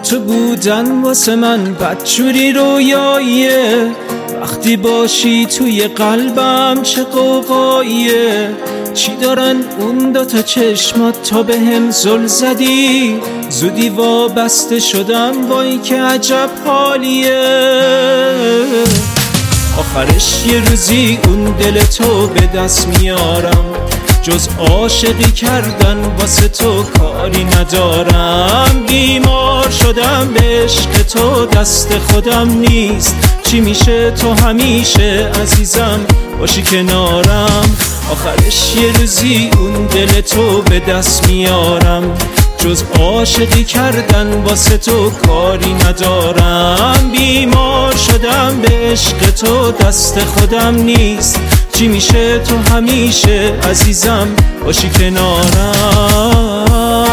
تو بودن واسه من بدجوری رویاییه، وقتی باشی توی قلبم چه قوقاییه. چی دارن اون دوتا چشمات تا به هم زل زدی؟ زودی وابسته شدم وای که عجب حالیه. آخرش یه روزی اون دل تو به دست میارم، جز عاشقی کردن واسه تو کاری ندارم. بیمار شدم به عشق تو، دست خودم نیست. چی میشه تو همیشه عزیزم باشی کنارم. آخرش یه روزی اون دل تو به دست میارم، جز عاشقی کردن واسه تو کاری ندارم. بیمار شدم به عشق تو، دست خودم نیست. چی میشه تو همیشه عزیزم باشی کنارم.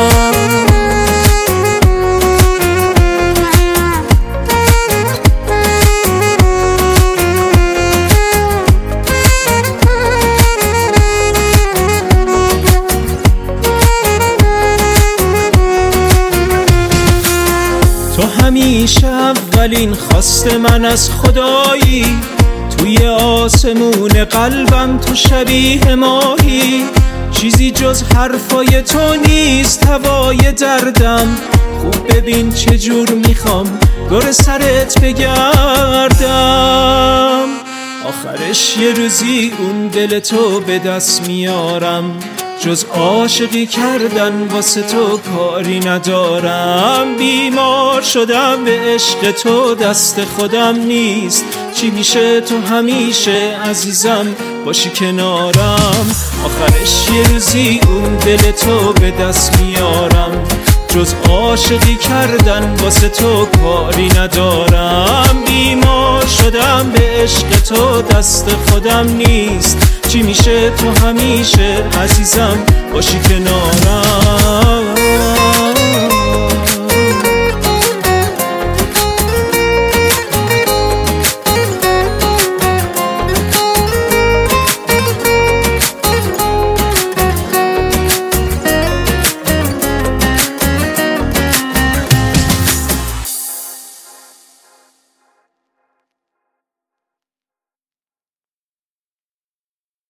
تو همیشه اولین خواست من از خدایی، توی آسمون قلبم تو شبیه ماهی. چیزی جز حرفای تو نیست هوای دردم. خوب ببین چجور میخوام دور سرت بگردم. آخرش یه روزی اون دل تو به دست میارم، جز عاشقی کردن واسه تو کاری ندارم. بیمار شدم به عشق تو، دست خودم نیست. چی میشه تو همیشه عزیزم باشی کنارم. آخرش یه روزی اون دل تو به دست میارم، جز عاشقی کردن واسه تو کاری ندارم. بیمار شدم به عشق تو، دست خودم نیست. چی میشه تو همیشه عزیزم باشی کنارم.